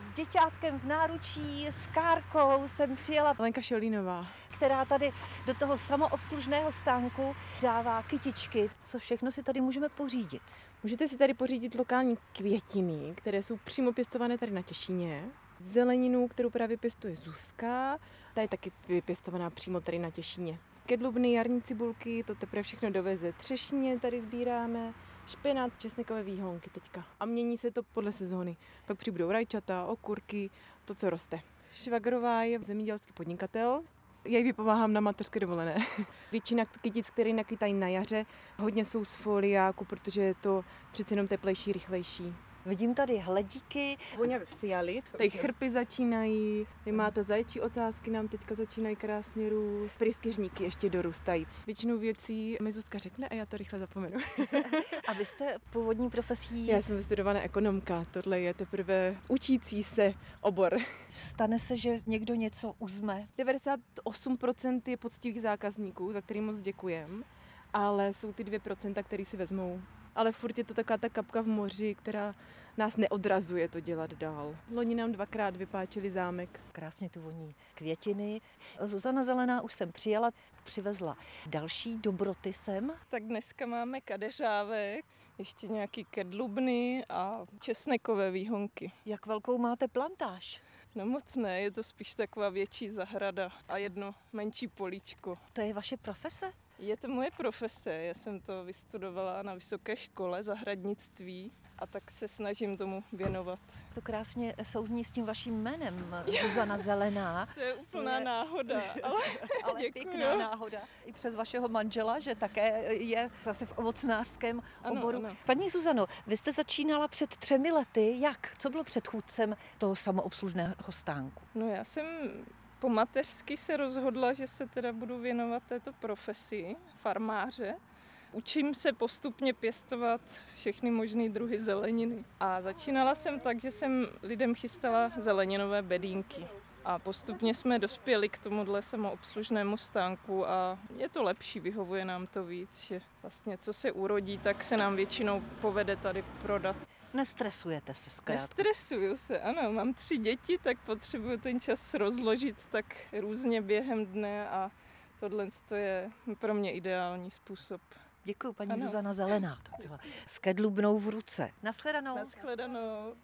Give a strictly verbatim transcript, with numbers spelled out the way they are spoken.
s děťátkem v náručí, s Kárkou jsem přijela, Lenka Šolínová, která tady do toho samoobslužného stánku dává kytičky. Co všechno si tady můžeme pořídit? Můžete si tady pořídit lokální květiny, které jsou přímo pěstované tady na Těšíně. Zeleninu, kterou právě pěstuje Zuzka, ta je taky vypěstovaná přímo tady na Těšíně. Kedlubny, jarní cibulky, to teprve všechno doveze. Třešně tady sbíráme, špenát, česnekové výhonky teďka. A mění se to podle sezóny. Pak přibudou rajčata, okurky, to, co roste. Švagrová je zemědělský podnikatel. Já jí vypomáhám na mateřské dovolené. Většina kytic, které nakvětají na jaře, hodně jsou z foliáku, protože je to přece jenom teplejší, rychlejší. Vidím tady hledíky. Voňavé fialy, tady chrpy začínají, vy máte zajčí ocásky, nám teďka začínají krásně růst, pryskyřníky ještě dorůstají. Většinu věcí mi Zuzka řekne a já to rychle zapomenu. A vy jste původní profesí? Já jsem vystudovaná ekonomka, tohle je teprve učící se obor. Stane se, že někdo něco uzme? devadesát osm procent je poctivých zákazníků, za který moc děkujem, ale jsou ty dvě procenta, který si vezmou. Ale furt je to taková ta kapka v moři, která nás neodrazuje to dělat dál. Loni nám dvakrát vypáčili zámek. Krásně tu voní květiny. Zuzana Zelená už jsem přijela, přivezla další dobroty sem. Tak dneska máme kadeřávek, ještě nějaký kedlubny a česnekové výhonky. Jak velkou máte plantáž? No moc ne, je to spíš taková větší zahrada a jedno menší políčko. To je vaše profese? Je to moje profese, já jsem to vystudovala na vysoké škole zahradnictví a tak se snažím tomu věnovat. To krásně souzní s tím vaším jménem, Zuzana Zelená. To je úplná to je... náhoda, ale, ale pěkná náhoda. I přes vašeho manžela, že také je zase v ovocnářském ano, oboru. Ano. Paní Zuzano, vy jste začínala před třemi lety. Jak? Co bylo předchůdcem toho samoobslužného stánku? No já jsem po mateřsky se rozhodla, že se teda budu věnovat této profesi farmáře. Učím se postupně pěstovat všechny možné druhy zeleniny. A začínala jsem tak, že jsem lidem chystala zeleninové bedínky. A postupně jsme dospěli k tomuhle samoobslužnému stánku a je to lepší, vyhovuje nám to víc, že vlastně co se urodí, tak se nám většinou povede tady prodat. Nestresujete se zkrátka? Nestresuju se, ano, mám tři děti, tak potřebuju ten čas rozložit tak různě během dne a tohle je pro mě ideální způsob. Děkuji, paní ano. Zuzana Zelená, to byla s kedlubnou v ruce. Naschledanou. Naschledanou.